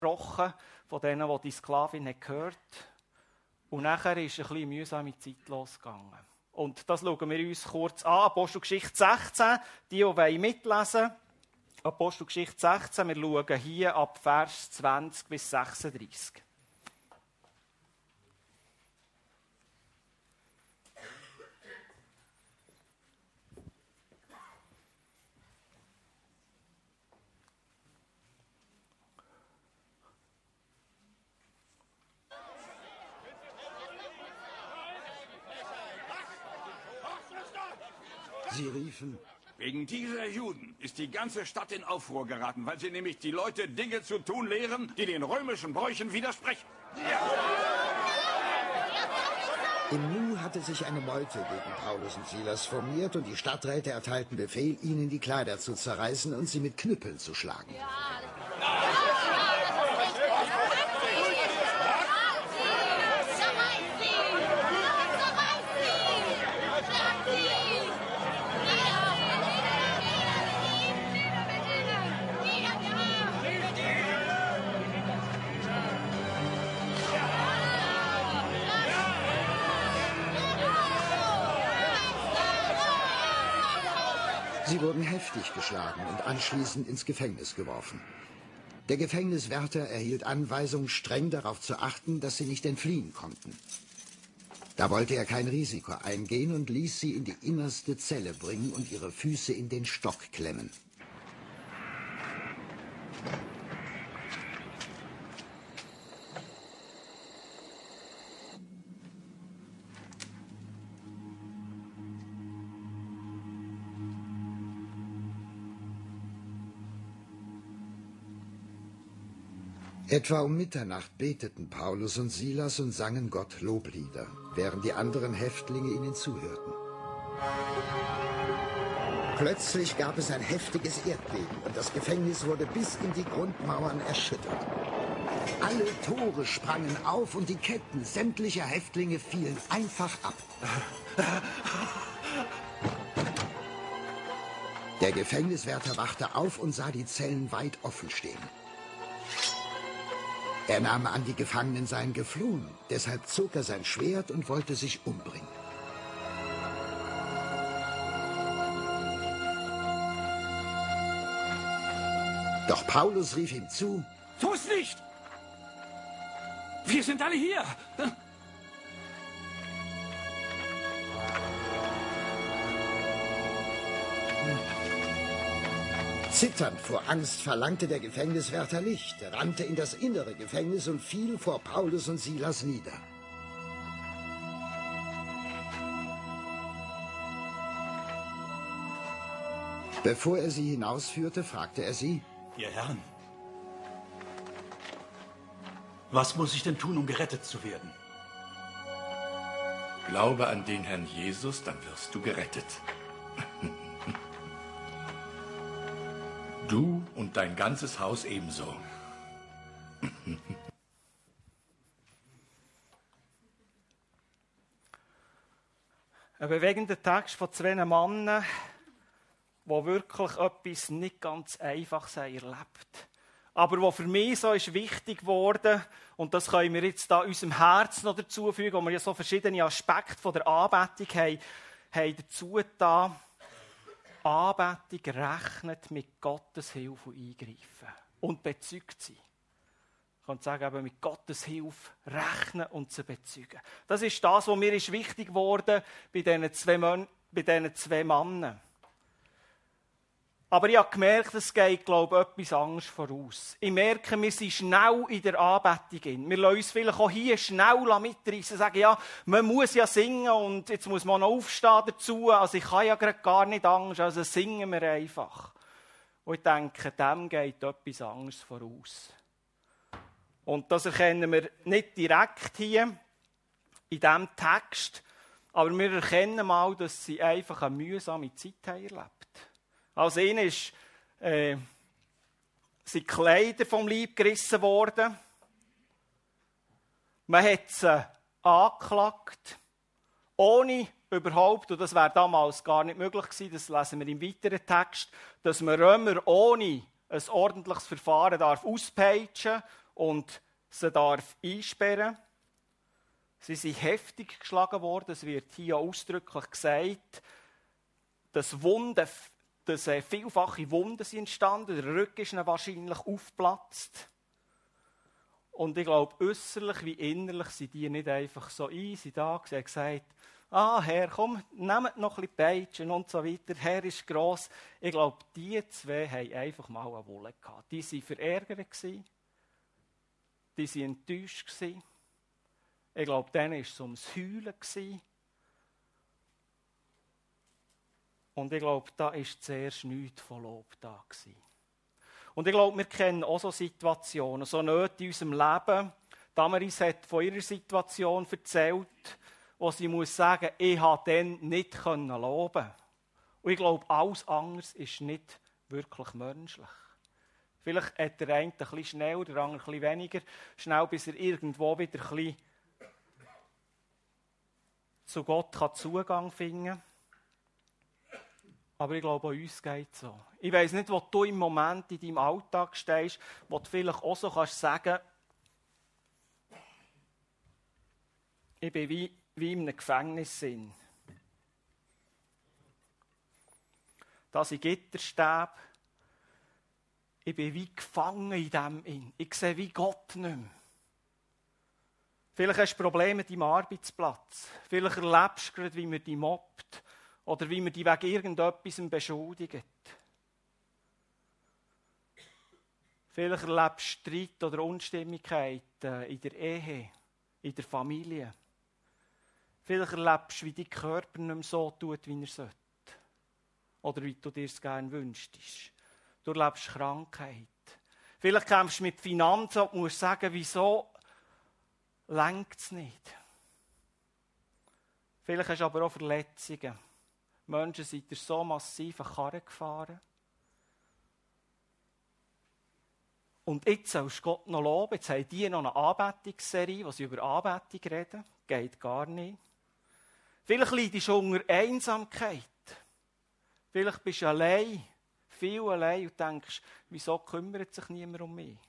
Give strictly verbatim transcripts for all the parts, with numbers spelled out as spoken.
gebrochen von denen, die die Sklavin gehört hat. Und nachher ist eine bisschen mühsame Zeit losgegangen. Und das schauen wir uns kurz an. Apostelgeschichte sechzehn, die, die mitlesen wollen. Apostelgeschichte sechzehn, wir schauen hier ab Vers zwanzig bis sechsunddreißig. Sie riefen: Wegen dieser Juden ist die ganze Stadt in Aufruhr geraten, weil sie nämlich die Leute Dinge zu tun lehren, die den römischen Bräuchen widersprechen. Ja. Im Nu hatte sich eine Meute gegen Paulus und Silas formiert und die Stadträte erteilten Befehl, ihnen die Kleider zu zerreißen und sie mit Knüppeln zu schlagen. Sie wurden heftig geschlagen und anschließend ins Gefängnis geworfen. Der Gefängniswärter erhielt Anweisung, streng darauf zu achten, dass sie nicht entfliehen konnten. Da wollte er kein Risiko eingehen und ließ sie in die innerste Zelle bringen und ihre Füße in den Stock klemmen. Etwa um Mitternacht beteten Paulus und Silas und sangen Gott Loblieder, während die anderen Häftlinge ihnen zuhörten. Plötzlich gab es ein heftiges Erdbeben und das Gefängnis wurde bis in die Grundmauern erschüttert. Alle Tore sprangen auf und die Ketten sämtlicher Häftlinge fielen einfach ab. Der Gefängniswärter wachte auf und sah die Zellen weit offen stehen. Er nahm an, die Gefangenen seien geflohen. Deshalb zog er sein Schwert und wollte sich umbringen. Doch Paulus rief ihm zu: Tu's nicht! Wir sind alle hier! Zitternd vor Angst verlangte der Gefängniswärter Licht, rannte in das innere Gefängnis und fiel vor Paulus und Silas nieder. Bevor er sie hinausführte, fragte er sie: Ihr Herren, was muss ich denn tun, um gerettet zu werden? Glaube an den Herrn Jesus, dann wirst du gerettet. Du und dein ganzes Haus ebenso. Ein bewegender Text von zwei Männern, die wirklich etwas nicht ganz Einfaches erlebt. Aber was für mich so ist wichtig geworden, und das können wir jetzt da unserem Herz noch dazufügen, wo wir ja so verschiedene Aspekte von der Anbetung haben, haben dazu getan. Anbetung rechnet mit Gottes Hilfe und Eingreifen und bezeugt sie. Ich kann sagen, eben mit Gottes Hilfe rechnen und sie bezeugen. Das ist das, was mir ist wichtig geworden bei diesen zwei, Mön- bei diesen zwei Männern. Aber ich habe gemerkt, es geht, glaube ich, etwas anderes voraus. Ich merke, wir sind schnell in der Anbetung. Wir lassen uns vielleicht auch hier schnell mitreißen, sagen, ja, man muss ja singen und jetzt muss man noch aufstehen dazu. Also ich kann ja gerade gar nicht Angst, also singen wir einfach. Und ich denke, dem geht etwas anderes voraus. Und das erkennen wir nicht direkt hier in diesem Text, aber wir erkennen mal, dass sie einfach eine mühsame Zeit haben erlebt. Also ihnen ist, äh, sind die Kleider vom Leib gerissen worden. Man hat sie angeklagt, ohne überhaupt, und das wäre damals gar nicht möglich gewesen, das lesen wir im weiteren Text, dass man Römer ohne ein ordentliches Verfahren darf auspeitschen und sie darf einsperren. Sie sind heftig geschlagen worden. Es wird hier ausdrücklich gesagt, dass Wunden, dass vielfache Wunden sind entstanden. Der Rücken ist ihnen wahrscheinlich aufgeplatzt. Und ich glaube, äußerlich wie innerlich sind die nicht einfach so easy da. Sie haben gesagt, ah, Herr, komm, nehmt noch ein bisschen Peitschen und so weiter. Herr ist gross. Ich glaube, die zwei haben einfach mal eine Wolle gehabt. Die waren verärgert. Die waren enttäuscht. Ich glaube, denen war es ums Heulen. Und ich glaube, da war zuerst nichts von Lob da. Und ich glaube, wir kennen auch so Situationen, so Nöte in unserem Leben. Damaris hat von ihrer Situation erzählt, wo sie muss sagen, ich konnte dann nicht loben. Und ich glaube, alles anderes ist nicht wirklich menschlich. Vielleicht hat der eine ein bisschen schnell, der andere ein bisschen weniger schnell, bis er irgendwo wieder ein bisschen zu Gott Zugang finden kann. Aber ich glaube, an uns geht es so. Ich weiss nicht, wo du im Moment in deinem Alltag stehst, wo du vielleicht auch so kannst sagen, ich bin wie, wie in einem Gefängnis. Da sind Gitterstäbe. Ich bin wie gefangen in dem. Ich sehe wie Gott nicht mehr. Vielleicht hast du Probleme mit deinem Arbeitsplatz. Vielleicht erlebst du gerade, wie man dich mobbt. Oder wie man dich wegen irgendetwas beschuldigt. Vielleicht erlebst du Streit oder Unstimmigkeiten in der Ehe, in der Familie. Vielleicht erlebst du, wie dein Körper nicht mehr so tut, wie er sollte. Oder wie du dir es gerne wünschst. Du erlebst Krankheit. Vielleicht kämpfst du mit Finanzen und musst sagen, wieso reicht es nicht. Vielleicht hast du aber auch Verletzungen. Menschen sind dir so massiv an Karren gefahren. Und jetzt sollst du Gott noch loben. Jetzt haben die noch eine Anbetungsserie, wo sie über Anbetung reden. Geht gar nicht. Vielleicht leidest du unter Einsamkeit. Vielleicht bist du allein, viel allein und denkst, wieso kümmert sich niemand um mich?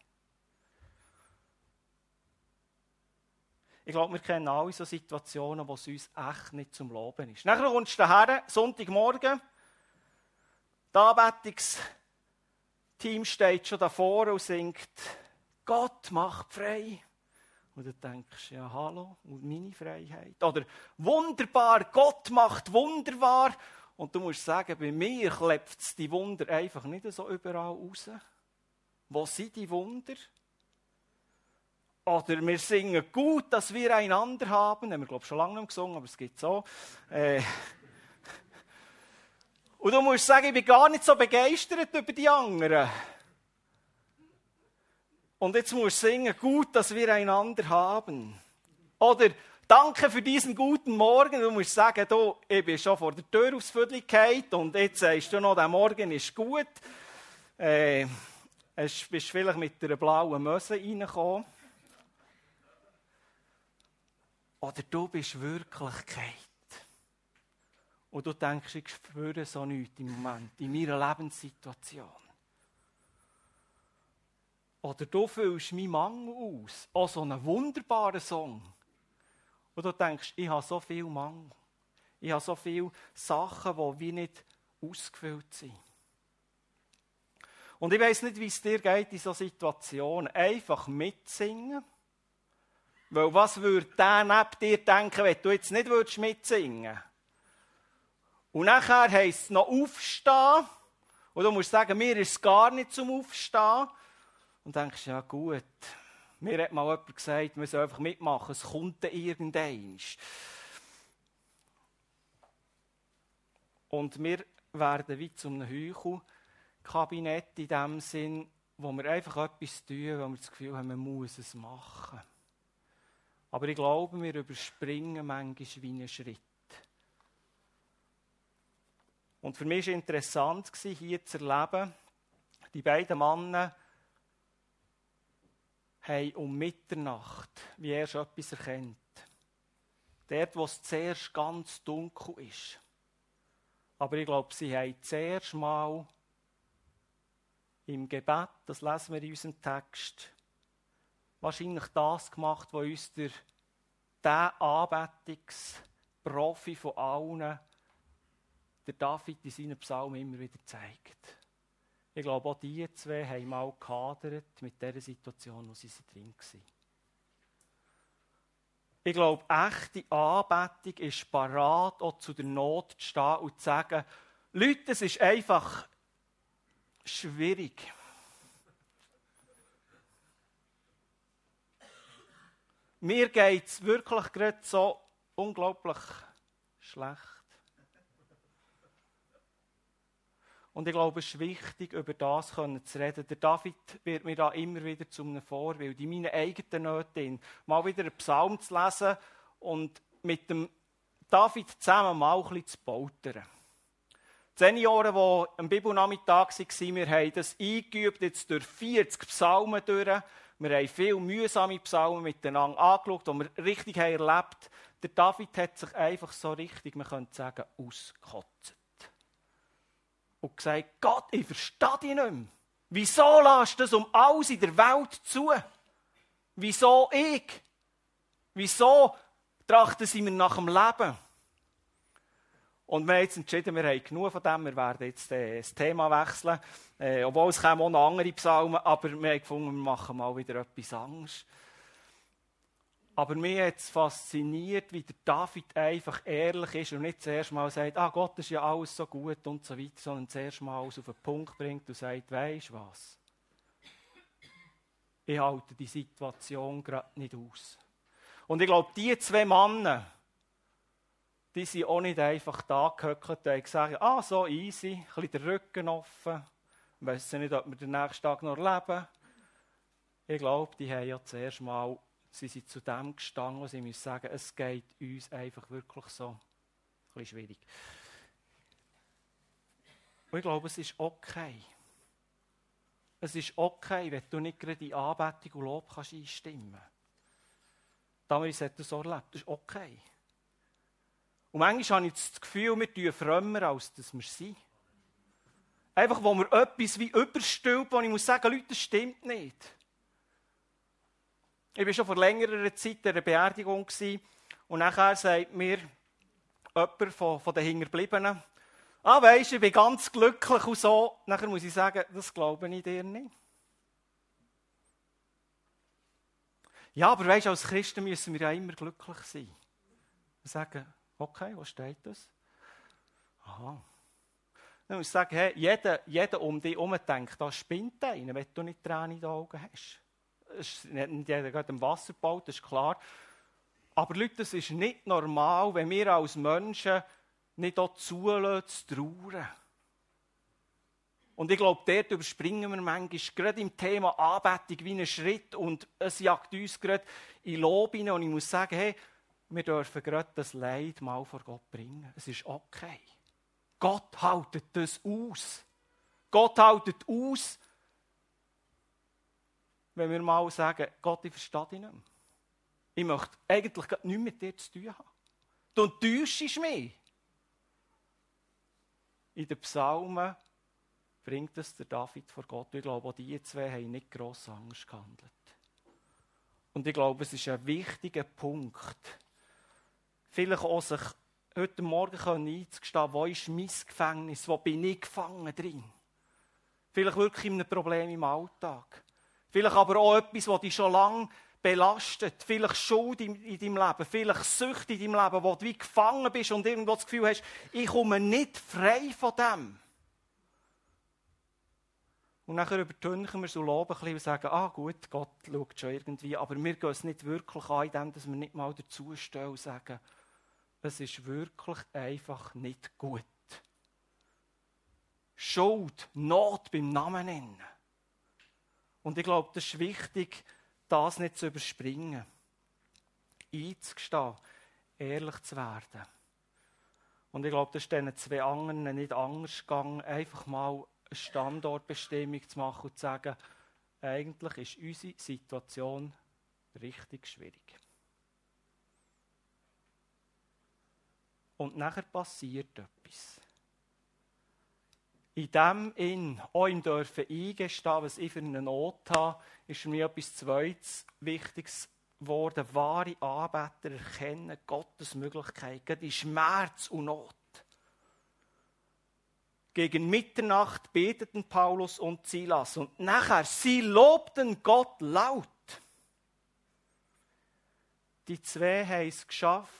Ich glaube, wir kennen alle so Situationen, wo es uns echt nicht zum Loben ist. Nachher kommst du daher, Sonntagmorgen, das Anbetungsteam steht schon davor und singt, Gott macht frei. Und du denkst, ja hallo, und meine Freiheit. Oder wunderbar, Gott macht wunderbar. Und du musst sagen, bei mir klebt die Wunder einfach nicht so überall raus. Wo sind die Wunder? Oder wir singen gut, dass wir einander haben. Das haben wir, glaube ich, schon lange nicht gesungen, aber es gibt so. Äh. Und du musst sagen, ich bin gar nicht so begeistert über die anderen. Und jetzt musst du singen, gut, dass wir einander haben. Oder danke für diesen guten Morgen. Du musst sagen, du, ich bin schon vor der Tür aufs Viertel gefallen und jetzt sagst du noch, der Morgen ist gut. Äh, du bist vielleicht mit einer blauen Möse reingekommen. Oder du bist Wirklichkeit. Und du denkst, ich spüre so nichts im Moment, in meiner Lebenssituation. Oder du füllst meinen Mangel aus. Auch so einen wunderbaren Song. Und du denkst, ich habe so viel Mangel. Ich habe so viele Sachen, die wie nicht ausgefüllt sind. Und ich weiss nicht, wie es dir geht in solchen Situationen. Einfach mitsingen. Weil was würde der neben dir denken, wenn du jetzt nicht mitsingen würdest? Und nachher heisst es noch aufstehen. Und du musst sagen, mir ist es gar nicht zum Aufstehen. Und denkst, ja gut, mir hat mal jemand gesagt, wir sollen einfach mitmachen, es kommt dann irgendwann. Und wir werden wie zu einem Heuchelkabinett in dem Sinn, wo wir einfach etwas tun, wo wir das Gefühl haben, man muss es machen. Aber ich glaube, wir überspringen manchmal wie einen Schritt. Und für mich war es interessant, hier zu erleben, die beiden Männer haben um Mitternacht, wie er schon etwas erkennt. Dort, wo es zuerst ganz dunkel ist. Aber ich glaube, sie haben zuerst mal im Gebet, das lesen wir in unserem Text, wahrscheinlich das gemacht, was uns der, der Anbetungsprofi von allen, der David in seinen Psalmen immer wieder zeigt. Ich glaube, auch die zwei haben mal gehadert mit der Situation, wo sie drin waren. Ich glaube, echte Anbetung ist parat, auch zu der Not zu stehen und zu sagen, Leute, es ist einfach schwierig. Mir geht es wirklich gerade so unglaublich schlecht. Und ich glaube, es ist wichtig, über das zu reden. Der David wird mir da immer wieder zu einem Vorbild, in meinen eigenen Nöten, mal wieder einen Psalm zu lesen und mit dem David zusammen mal ein bisschen zu poltern. Die Senioren, die am Bibelnachmittag waren, wir haben das eingeübt, jetzt durch vierzig Psalmen durch. Wir haben viele mühsame Psalmen miteinander angeschaut, die wir richtig haben erlebt. Der David hat sich einfach so richtig, man könnte sagen, ausgekotzt. Und gesagt, Gott, ich verstehe dich nicht mehr. Wieso lässt du das um alles in der Welt zu? Wieso ich? Wieso trachten sie mir nach dem Leben? Und wir haben jetzt entschieden, wir haben genug von dem, wir werden jetzt äh, das Thema wechseln. Äh, obwohl es kommen auch noch andere Psalmen, aber wir haben gefunden, wir machen mal wieder etwas anderes. Aber mich hat es fasziniert, wie der David einfach ehrlich ist und nicht zuerst mal sagt, ah, Gott ist ja alles so gut und so weiter, sondern zuerst mal alles auf den Punkt bringt und sagt, weisst du was? Ich halte die Situation gerade nicht aus. Und ich glaube, die zwei Männer, die sind auch nicht einfach da gehockt und haben gesagt, ah, so easy, ein bisschen der Rücken offen, ich weiss nicht, ob wir den nächsten Tag noch leben. Ich glaube, die haben ja zuerst mal Sie sind zu dem gestanden, wo sie müssen sagen, es geht uns einfach wirklich so ein bisschen schwierig. Und ich glaube, es ist okay. Es ist okay, wenn du nicht gerade in Anbetung und Lob kannst einstimmen kannst. Damals hat er so erlebt, das ist okay. Und manchmal habe ich das Gefühl, wir tun frömmer, als dass wir sind. Einfach, wo wir etwas wie überstülpen, wo ich muss sagen, Leute, das stimmt nicht. Ich war schon vor längerer Zeit in einer Beerdigung und nachher sagt mir jemand von, von den Hinterbliebenen, ah, weisst du, ich bin ganz glücklich und so. Nachher muss ich sagen, das glaube ich dir nicht. Ja, aber weisst du, als Christen müssen wir ja immer glücklich sein. Wir sagen, okay, wo steht das? Aha. Dann muss ich sagen, hey, jeder, jeder um dich herum denkt, da spinnt einer, wenn du nicht Tränen in den Augen hast. Es ist nicht jeder geht am Wasser gebaut, das ist klar. Aber Leute, das ist nicht normal, wenn wir als Menschen nicht auch zulassen, zu trauern. Und ich glaube, dort überspringen wir manchmal, gerade im Thema Anbetung, wie einen Schritt. Und es jagt uns gerade in Lob hinein. Und ich muss sagen, hey, wir dürfen gerade das Leid mal vor Gott bringen. Es ist okay. Gott hält das aus. Gott hält aus, wenn wir mal sagen, Gott, ich verstehe dich nicht mehr. Ich möchte eigentlich nichts mit dir zu tun haben. Du enttäuschst mich. In den Psalmen bringt es der David vor Gott. Ich glaube, auch die zwei haben nicht gross anders gehandelt. Und ich glaube, es ist ein wichtiger Punkt, vielleicht auch sich heute Morgen einzugestehen, wo ist mein Gefängnis, wo bin ich gefangen drin? Vielleicht wirklich in einem Problem im Alltag. Vielleicht aber auch etwas, das dich schon lange belastet. Vielleicht Schuld in, in deinem Leben. Vielleicht Sucht in deinem Leben, wo du wie gefangen bist und irgendwo das Gefühl hast, ich komme nicht frei von dem. Und nachher übertünchen wir so loben ein bisschen und sagen, ah gut, Gott schaut schon irgendwie. Aber wir gehen es nicht wirklich an, indem dass wir nicht mal dazustehen und sagen, es ist wirklich einfach nicht gut. Schuld, Not beim Namen nennen. Und ich glaube, das ist wichtig, das nicht zu überspringen. Einzugestehen, ehrlich zu werden. Und ich glaube, das ist diesen zwei anderen nicht anders gegangen, einfach mal eine Standortbestimmung zu machen und zu sagen, eigentlich ist unsere Situation richtig schwierig. Und nachher passiert etwas. In dem in, auch ihm dürfen eingestehen, was ich für eine Not habe, ist für mich etwas Zweites Wichtiges geworden. Wahre Anbeter erkennen Gottes Möglichkeit, gerade in Schmerz und Not. Gegen Mitternacht beteten Paulus und Silas und nachher, sie lobten Gott laut. Die zwei haben es geschafft,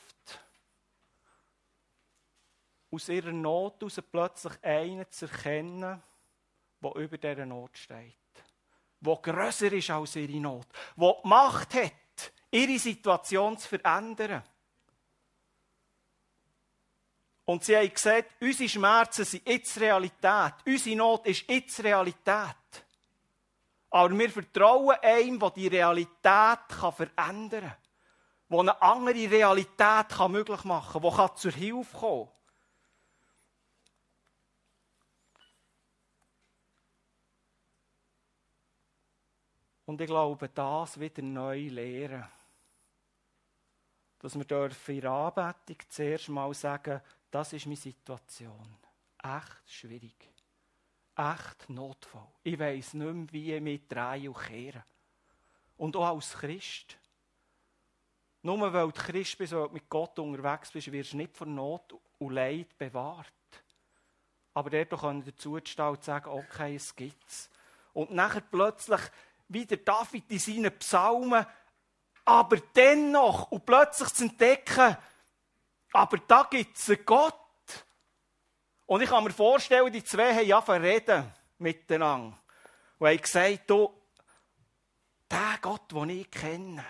aus ihrer Not heraus plötzlich einen zu erkennen, der über dieser Not steht. Der grösser ist als ihre Not. Der die Macht hat, ihre Situation zu verändern. Und sie haben gesagt, unsere Schmerzen sind jetzt Realität. Unsere Not ist jetzt Realität. Aber wir vertrauen einem, der die Realität verändern kann. Der eine andere Realität möglich machen kann, der zur Hilfe kommen kann. Und ich glaube, das wieder neu lernen. Dass wir dürfen in der Anbetung zuerst mal sagen, das ist meine Situation. Echt schwierig. Echt notvoll. Ich weiss nicht mehr, wie ich mich drehe und kehre. Und auch als Christ. Nur weil du Christ bist, weil du mit Gott unterwegs bist, wirst du nicht von Not und Leid bewahrt. Aber dort können wir dazu stehen und sagen, okay, es gibt's. Und nachher plötzlich, wie der David in seinen Psalmen, aber dennoch, und plötzlich zu entdecken, aber da gibt es einen Gott. Und ich kann mir vorstellen, die zwei haben angefangen zu reden miteinander. Und haben gesagt, du, der Gott, den ich kenne,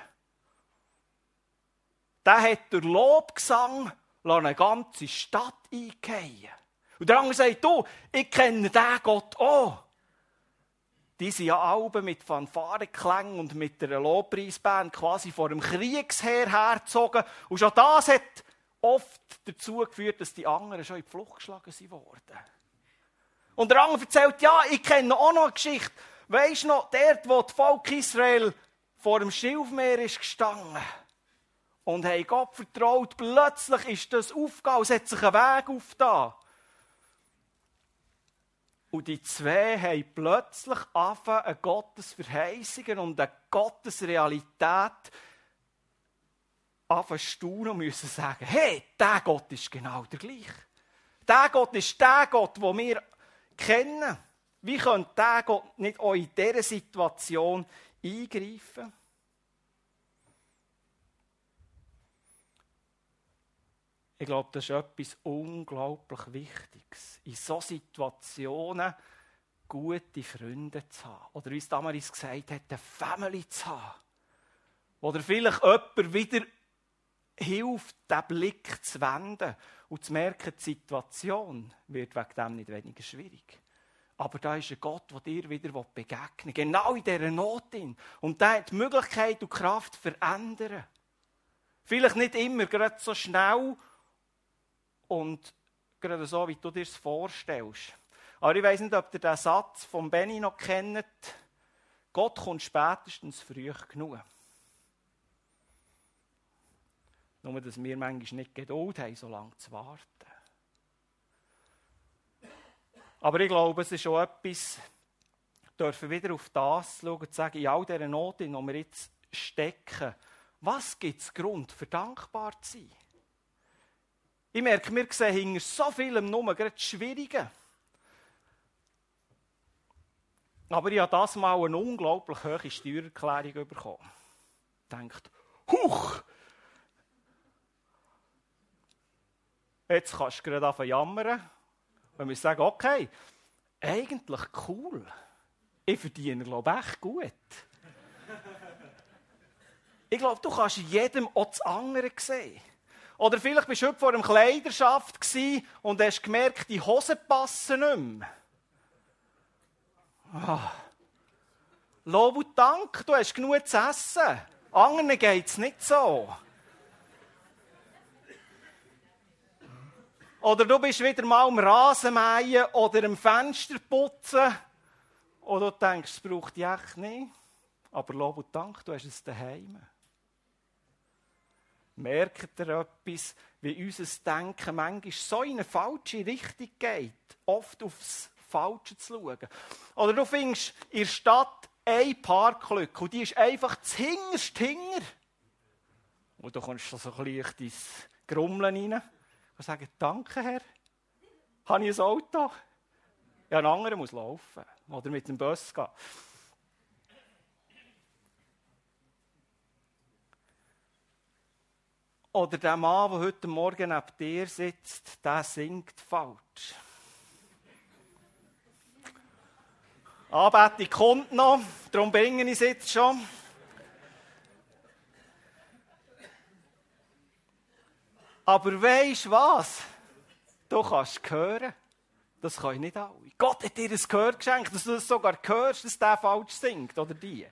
der hat durch Lobgesang eine ganze Stadt eingehen. Und der andere sagt, du, ich kenne den Gott auch. Die sind ja alle mit Fanfarenklängen und mit einer Lobpreisband quasi vor dem Kriegsheer hergezogen. Und schon das hat oft dazu geführt, dass die anderen schon in die Flucht geschlagen wurden. Und der andere erzählt, ja, ich kenne auch noch eine Geschichte. Weisst du noch, dort, wo das Volk Israel vor dem Schilfmeer ist gestanden und haben Gott vertraut, plötzlich ist das aufgegangen, es hat sich ein Weg aufgetan. Und die zwei haben plötzlich angefangen, eine Gottesverheißung und eine Gottesrealität angefangen zu staunen und müssen sagen, hey, der Gott ist genau der gleiche. Der Gott ist der Gott, den wir kennen. Wie könnte der Gott nicht auch in dieser Situation eingreifen? Ich glaube, das ist etwas unglaublich Wichtiges. In solchen Situationen gute Freunde zu haben. Oder wie es damals gesagt hat, eine Family zu haben. Oder vielleicht jemand wieder hilft, den Blick zu wenden und zu merken, die Situation wird wegen dem nicht weniger schwierig. Aber da ist ein Gott, der dir wieder begegnen will. Genau in dieser Not. Und der hat die Möglichkeit und Kraft zu verändern. Vielleicht nicht immer gerade so schnell und gerade so, wie du dir das vorstellst. Aber ich weiss nicht, ob ihr den Satz von Benny noch kennt. Gott kommt spätestens früh genug. Nur, dass wir manchmal nicht Geduld haben, so lange zu warten. Aber ich glaube, es ist schon etwas, dürfen wieder auf das schauen und sagen, in all dieser Not, in der wir jetzt stecken, was gibt es Grund, für dankbar zu sein? Ich merke, wir sehen hinter so vielem nur gerade das Schwierige. Aber ich habe das mal eine unglaublich hohe Steuererklärung bekommen. Ich dachte, huch! Jetzt kannst du gerade anfangen jammern. Wenn wir sagen, okay, eigentlich cool. Ich verdiene, glaube ich, echt gut. Ich glaube, du kannst jedem auch das andere sehen. Oder vielleicht bist du heute vor einem Kleiderschaft und hast gemerkt, die Hosen passen nicht mehr. Ah. Lob und Dank, du hast genug zu essen. Anderen geht es nicht so. Oder du bist wieder mal am Rasenmähen oder am Fenster putzen. Oder du denkst, es braucht dich echt nicht. Aber Lob und Dank, du hast es daheim. Merkt ihr etwas, wie unser Denken manchmal so in eine falsche Richtung geht? Oft aufs Falsche zu schauen. Oder du findest in der Stadt eine Parklücke und die ist einfach das hinterst hinger. Und da kommst du so ein bisschen in dein Grummeln rein und sagst, danke Herr, habe ich ein Auto? Ja, ein anderer muss laufen oder mit dem Bus gehen. Oder der Mann, der heute Morgen neben dir sitzt, der singt falsch. Anbetung kommt noch, darum bringe ich es jetzt schon. Aber weisst was? Du kannst hören. Das können nicht alle. Gott hat dir ein Gehör geschenkt, dass du das sogar hörst, dass der falsch singt oder die.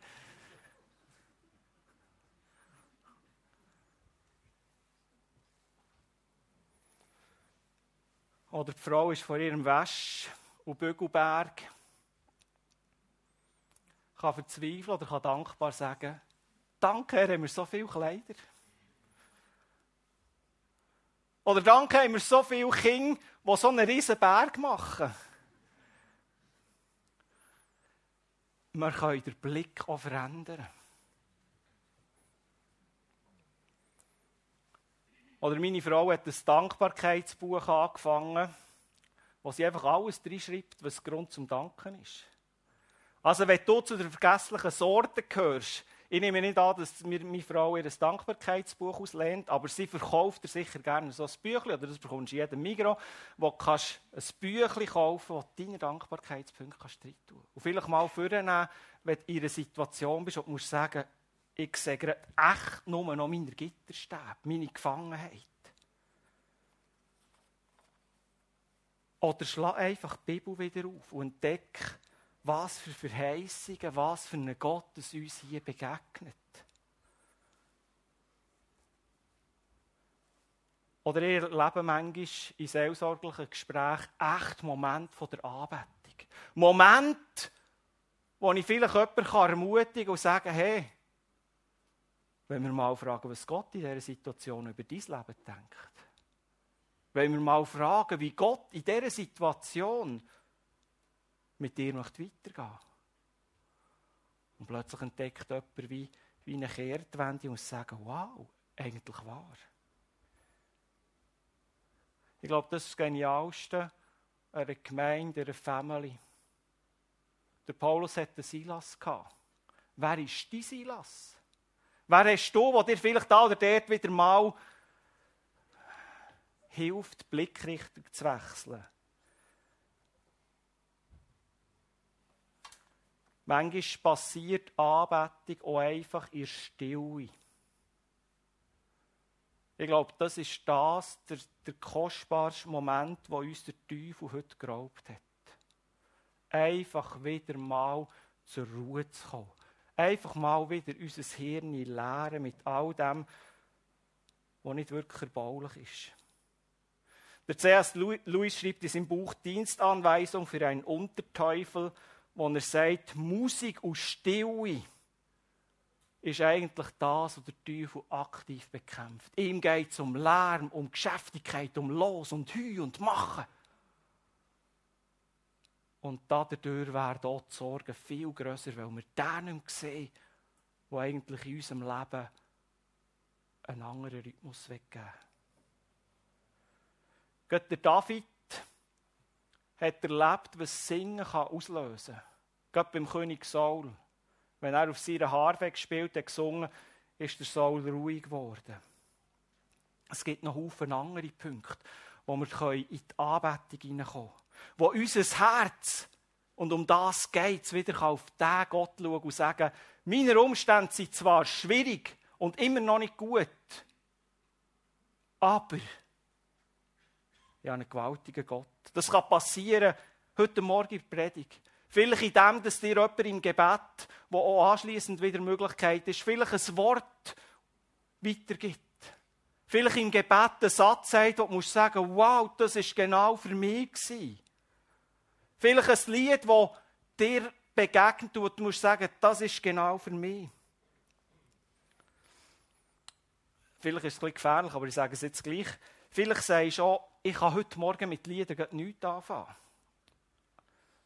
Oder die Frau ist vor ihrem Wäsch- und Bügelberg. Kann verzweifeln oder kann dankbar sagen, danke, Herr, haben wir so viele Kleider. Oder danke, haben wir so viele Kinder, die so einen riesen Berg machen. Wir können den Blick auch verändern. Oder meine Frau hat ein Dankbarkeitsbuch angefangen, wo sie einfach alles reinschreibt, was Grund zum Danken ist. Also wenn du zu der vergesslichen Sorte gehörst, ich nehme nicht an, dass mir meine Frau ihr Dankbarkeitsbuch auslehnt, aber sie verkauft dir sicher gerne so ein Büchlein, oder das bekommst du in jedem Migros, wo du ein Büchlein kaufen kannst, wo du deine Dankbarkeitspunkte rein tun kannst. Und vielleicht mal vornehmen, wenn du in einer Situation bist, wo du musst sagen, ich sehe gerade echt nur noch meine Gitterstäbe, meine Gefangenheit. Oder schlag einfach die Bibel wieder auf und entdeck, was für Verheißungen, was für ein Gott es uns hier begegnet. Oder ihr erleben manchmal in seelsorglichen Gesprächen echt Momente von der Anbetung. Momente, wo ich vielleicht jemanden ermutigen kann und sagen, hey, wenn wir mal fragen, was Gott in dieser Situation über dein Leben denkt. Wenn wir mal fragen, wie Gott in dieser Situation mit dir möchte weitergehen. Und plötzlich entdeckt jemand wie, wie eine Kehrtwende und muss sagen, wow, eigentlich wahr. Ich glaube, das ist das Genialste einer Gemeinde, einer Family. Der Paulus hatte einen Silas gehabt. Wer ist dein Silas? Wer hast du, der dir vielleicht da oder dort wieder mal hilft, die Blickrichtung zu wechseln? Manchmal passiert Anbetung auch einfach in der Stille. Ich glaube, das ist das, der, der kostbarste Moment, wo uns der Teufel heute geraubt hat. Einfach wieder mal zur Ruhe zu kommen. Einfach mal wieder unser Hirn leeren mit all dem, was nicht wirklich erbaulich ist. Der C S Lewis schreibt in seinem Buch Dienstanweisung für einen Unterteufel, wo er sagt, Musik und Stille ist eigentlich das, was der Teufel aktiv bekämpft. Ihm geht es um Lärm, um Geschäftigkeit, um Los und Hü und Machen. Und dadurch werden auch die Sorgen viel grösser, weil wir den nicht mehr sehen, der eigentlich in unserem Leben einen anderen Rhythmus weggeben will. Gerade der David hat erlebt, was Singen auslösen kann. Gerade beim König Saul. Wenn er auf seiner Harfe gespielt hat, gesungen, ist der Saul ruhig geworden. Es gibt noch viele andere Punkte, wo wir in die Anbetung hineinkommen können. Wo unser Herz, und um das geht es, wieder auf den Gott schauen und sagen, meine Umstände sind zwar schwierig und immer noch nicht gut, aber ich habe einen gewaltigen Gott. Das kann passieren heute Morgen in der Predigt. Vielleicht in dem, dass dir jemand im Gebet, wo auch anschliessend wieder Möglichkeit ist, vielleicht ein Wort weitergibt. Vielleicht im Gebet einen Satz sagt, wo du musst sagen, wow, das war genau für mich gewesen. Vielleicht ein Lied, das dir begegnet und du musst sagen, das ist genau für mich. Vielleicht ist es ein bisschen gefährlich, aber ich sage es jetzt gleich. Vielleicht sagst du auch, ich kann heute Morgen mit Liedern nichts anfangen.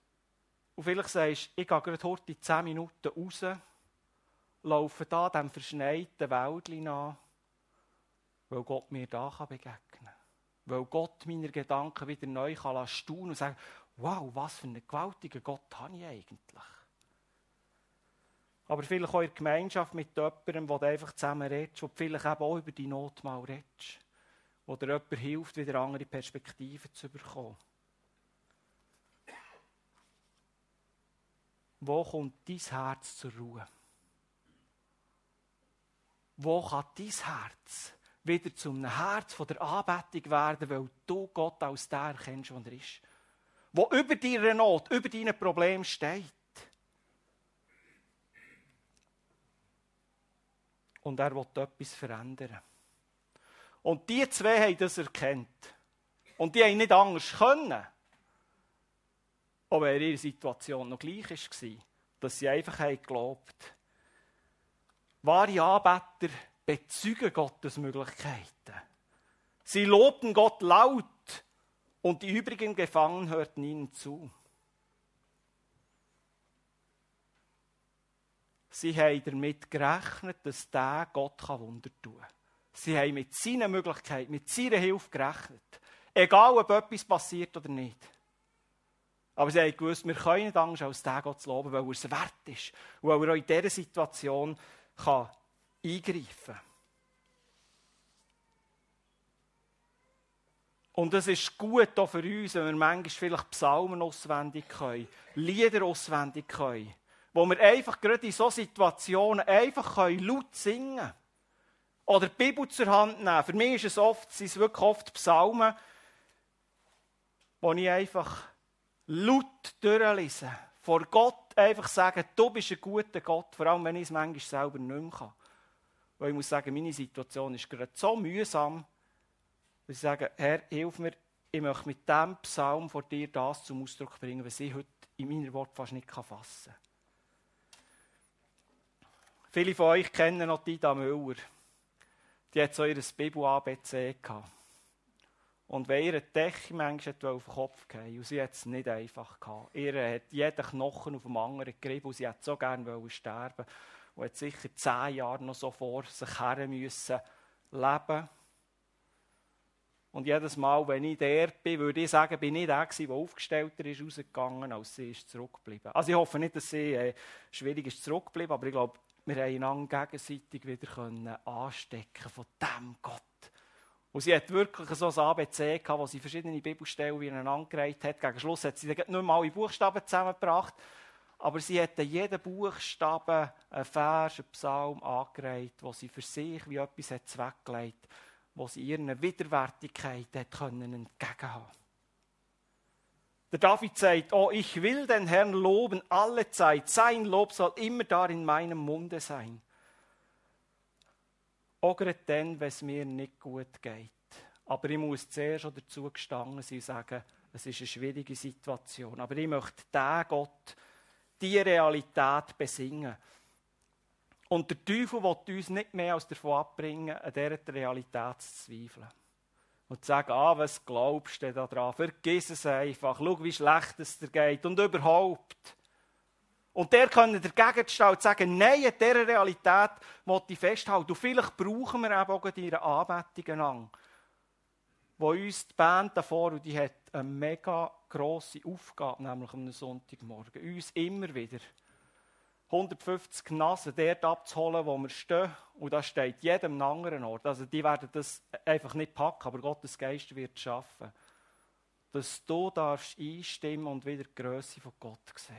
Und vielleicht sagst du, ich gehe gerade heute in zehn Minuten raus, laufe da diesem verschneiten Wäldchen an, weil Gott mir da begegnen kann. Weil Gott meine Gedanken wieder neu kann staunen und sagen, wow, was für einen gewaltigen Gott habe ich eigentlich. Aber vielleicht auch in der Gemeinschaft mit jemandem, wo du einfach zusammen redest, wo du vielleicht eben auch über die Not mal redest, wo dir jemand hilft, wieder andere Perspektiven zu bekommen. Wo kommt dein Herz zur Ruhe? Wo kann dein Herz wieder zum Herz von der Anbetung werden, weil du Gott als der erkennst, der er ist? Wo über deine Not, über deine Probleme steht. Und er will etwas verändern. Und die zwei haben das erkannt. Und die haben nicht anders können. Auch wenn ihre Situation noch gleich war, dass sie einfach geglaubt haben. Wahre Anbeter bezeugen Gottes Möglichkeiten. Sie lobten Gott laut und die übrigen Gefangenen hörten ihnen zu. Sie haben damit gerechnet, dass der Gott Wunder tun kann. Sie haben mit seinen Möglichkeiten, mit seiner Hilfe gerechnet. Egal, ob etwas passiert oder nicht. Aber sie haben gewusst, wir können nicht anders als den Gott zu loben, weil er es wert ist. Und weil er auch in dieser Situation kann eingreifen kann. Und es ist gut auch für uns, wenn wir manchmal vielleicht Psalmen auswendig können, Lieder auswendig können, wo wir einfach gerade in solchen Situationen einfach laut singen können. Oder die Bibel zur Hand nehmen. Für mich ist es oft, sind es wirklich oft Psalmen, wo ich einfach laut durchlese. Vor Gott einfach sagen, du bist ein guter Gott, vor allem wenn ich es manchmal selber nicht mehr kann. Weil ich muss sagen, meine Situation ist gerade so mühsam, dass ich sage, Herr, hilf mir, ich möchte mit diesem Psalm vor dir das zum Ausdruck bringen, was ich heute in meiner Worte fast nicht fassen kann. Viele von euch kennen noch Ida Müller. Die hat so ihr Bibel-A B C gehabt. Und wenn ihr eine Decke manchmal auf den Kopf gefallen und sie hat es nicht einfach gehabt. Ihr hat jeder Knochen auf dem anderen gerieben und sie hat so gerne sterben und hat sicher zehn Jahre noch so vor sich her müssen leben. Und jedes Mal, wenn ich der bin, würde ich sagen, bin ich der gewesen, der aufgestellter ist, rausgegangen, als sie ist zurückgeblieben. Also ich hoffe nicht, dass sie äh, schwierig ist zurückgeblieben, aber ich glaube, wir haben einander gegenseitig wieder können anstecken von diesem Gott. Und sie hat wirklich so ein A B C gehabt, wo sie verschiedene Bibelstellen aneinandergereiht hat. Gegen Schluss hat sie nicht mal alle Buchstaben zusammengebracht, aber sie hat jeden Buchstaben, einen Vers, einen Psalm angereiht, wo sie für sich wie etwas hat weggelegt, wo sie ihrer Widerwärtigkeit hat können entgegenhaben. Der David sagt, oh, ich will den Herrn loben alle Zeit. Sein Lob soll immer da in meinem Munde sein. Auch gerade dann, wenn es mir nicht gut geht. Aber ich muss zuerst schon dazu gestanden sein und sagen, es ist eine schwierige Situation. Aber ich möchte diesen Gott, diese Realität besingen. Und der Teufel will uns nicht mehr als davon abbringen, an dieser Realität zu zweifeln. Und zu sagen, ah, was glaubst du daran? Vergiss es einfach. Schau, wie schlecht es dir geht. Und überhaupt. Und der kann dagegen stehen und sagen, nein, an dieser Realität will ich festhalten. Und vielleicht brauchen wir eben auch ihre Anbetungen an. Wo uns die Band davor, und die hat eine mega grosse Aufgabe, nämlich am Sonntagmorgen, uns immer wieder hundertfünfzig Nasen dort abzuholen, wo wir stehen. Und das steht jedem anderen Ort. Also die werden das einfach nicht packen, aber Gottes Geist wird es schaffen. Dass du darfst einstimmen und wieder die Grösse von Gott sehen.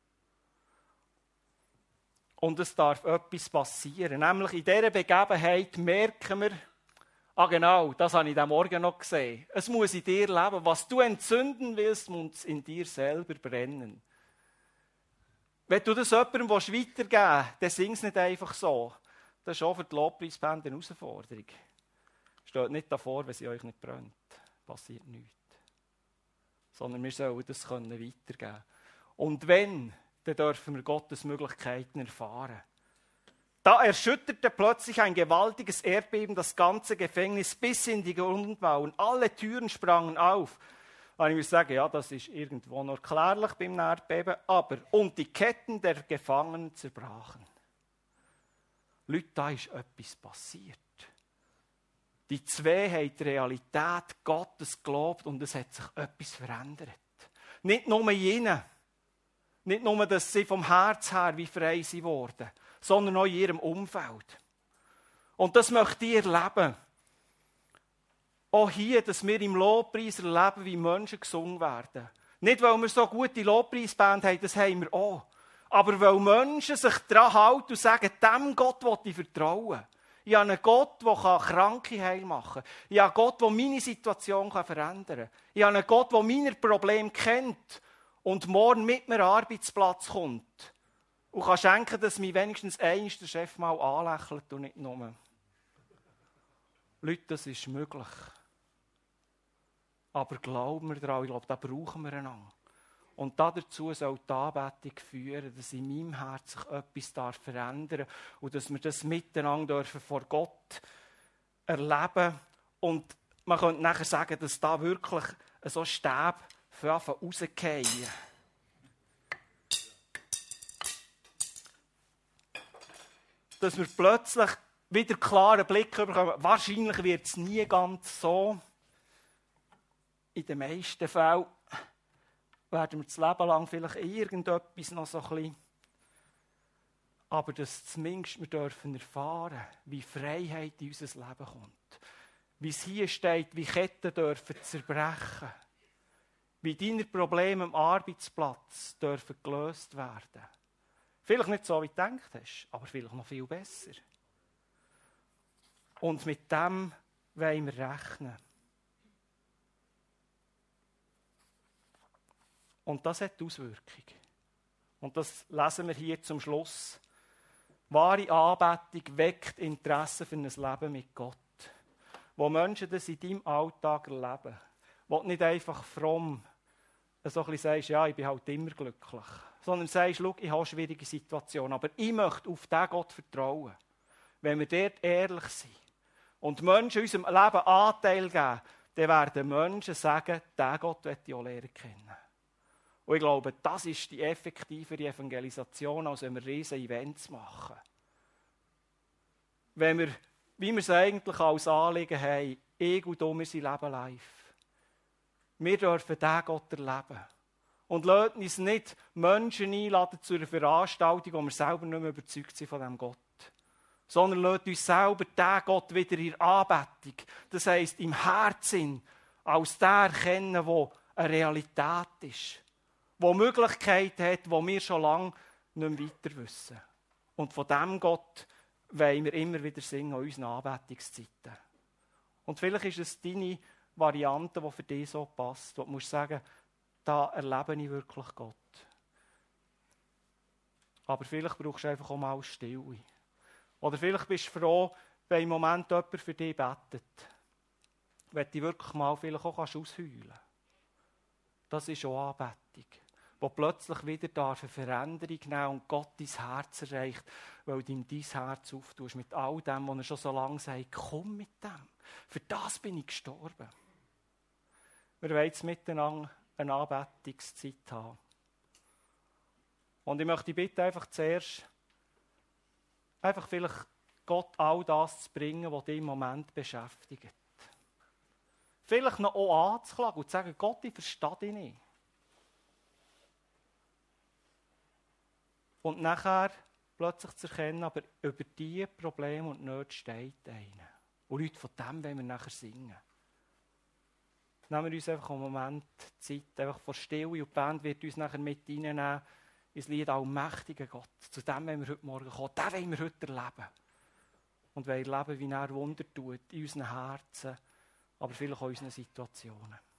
Und es darf etwas passieren. Nämlich in dieser Begebenheit merken wir, ah genau, das habe ich am Morgen noch gesehen. Es muss in dir leben. Was du entzünden willst, muss in dir selber brennen. Wenn du das jemandem weitergeben willst, dann sing es nicht einfach so. Das ist auch für die Lobpreisband eine Herausforderung. Steht nicht davor, wenn sie euch nicht brennt. Passiert nichts. Sondern wir sollen das weitergeben können. Und wenn, dann dürfen wir Gottes Möglichkeiten erfahren. Da erschütterte plötzlich ein gewaltiges Erdbeben das ganze Gefängnis bis in die Grundmauern. Alle Türen sprangen auf. Und ich muss sagen, ja, das ist irgendwo noch erklärlich beim Erdbeben, aber und die Ketten der Gefangenen zerbrachen. Leute, da ist etwas passiert. Die zwei haben die Realität Gottes geglaubt und es hat sich etwas verändert. Nicht nur in ihnen, nicht nur, dass sie vom Herz her wie frei sind worden, sondern auch in ihrem Umfeld. Und das möchte ich erleben. Auch hier, dass wir im Lobpreis erleben, wie Menschen gesungen werden. Nicht, weil wir so gute Lobpreisband haben, das haben wir auch. Aber weil Menschen sich daran halten und sagen, dem Gott will ich vertrauen. Ich habe einen Gott, der Kranke heil machen kann. Ich habe einen Gott, der meine Situation verändern kann. Ich habe einen Gott, der meine Probleme kennt und morgen mit mir an den Arbeitsplatz kommt. Und kann schenken, dass mich wenigstens einmal der Chef mal anlächelt und nicht nur. Leute, das ist möglich. Aber glauben wir daran, ich glaube, da brauchen wir einander. Und dazu soll die Anbetung führen, dass in meinem Herzen sich etwas verändern darf und dass wir das miteinander dürfen vor Gott erleben. Und man könnte nachher sagen, dass da wirklich so Stäbe rausfallen. Dass wir plötzlich wieder klaren Blick bekommen. Wahrscheinlich wird es nie ganz so. In den meisten Fällen werden wir das Leben lang vielleicht irgendetwas noch so ein bisschen. Aber dass zumindest wir dürfen erfahren, wie Freiheit in unser Leben kommt. Wie es hier steht, wie Ketten dürfen zerbrechen. Wie deine Probleme am Arbeitsplatz dürfen gelöst werden. Vielleicht nicht so, wie du gedacht hast, aber vielleicht noch viel besser. Und mit dem wollen wir rechnen. Und das hat Auswirkungen. Und das lesen wir hier zum Schluss. Wahre Anbetung weckt Interesse für ein Leben mit Gott. Wo Menschen das in deinem Alltag erleben. Wo du nicht einfach fromm so ein bisschen sagst, ja, ich bin halt immer glücklich. Sondern sagst, schau, ich habe eine schwierige Situation, aber ich möchte auf diesen Gott vertrauen. Wenn wir dort ehrlich sind und Menschen unserem Leben Anteil geben, dann werden Menschen sagen, diesen Gott möchte ich auch lernen kennen. Und ich glaube, das ist die effektivere Evangelisation, als wenn wir riesige Events machen. Wenn wir, wie wir es eigentlich als Anliegen haben, ich und du, wir sind Leben live. Wir dürfen diesen Gott erleben. Und lassen uns nicht Menschen einladen zu einer Veranstaltung, wo wir selber nicht mehr überzeugt sind von diesem Gott. Sondern lassen uns selber diesen Gott wieder in der Anbetung, das heisst im Herzen, als der erkennen, der eine Realität ist. Der Möglichkeiten hat, die wir schon lange nicht mehr weiter wissen. Und von diesem Gott wollen wir immer wieder singen an unseren Anbetungszeiten. Und vielleicht ist es deine Variante, die für dich so passt. Wo du musst sagen, da erlebe ich wirklich Gott. Aber vielleicht brauchst du einfach auch mal Stille. Oder vielleicht bist du froh, wenn im Moment jemand für dich betet. Wenn du wirklich mal vielleicht auch ausheulen kannst. Das ist auch Anbetung. Wo plötzlich wieder eine Veränderung nehmen und Gott dein Herz erreicht, weil du ihm dein Herz auftust mit all dem, was er schon so lange sagt, komm mit dem. Für das bin ich gestorben. Wir wollen jetzt miteinander eine Anbetungszeit haben. Und ich möchte bitten, einfach zuerst, einfach vielleicht Gott all das zu bringen, was dich im Moment beschäftigt. Vielleicht noch auch anzuklagen und zu sagen, Gott, ich verstehe dich nicht. Und nachher plötzlich zu erkennen, aber über diese Probleme und Nöte steht einer. Und Leute, von dem wollen wir nachher singen. Nehmen wir uns einfach einen Moment Zeit, einfach vor Stille, und die Band wird uns nachher mit reinnehmen ins Lied «Allmächtiger Gott». Zu dem wollen wir heute Morgen kommen, den wollen wir heute erleben. Und wollen erleben, wie er Wunder tut in unseren Herzen, aber vielleicht auch in unseren Situationen.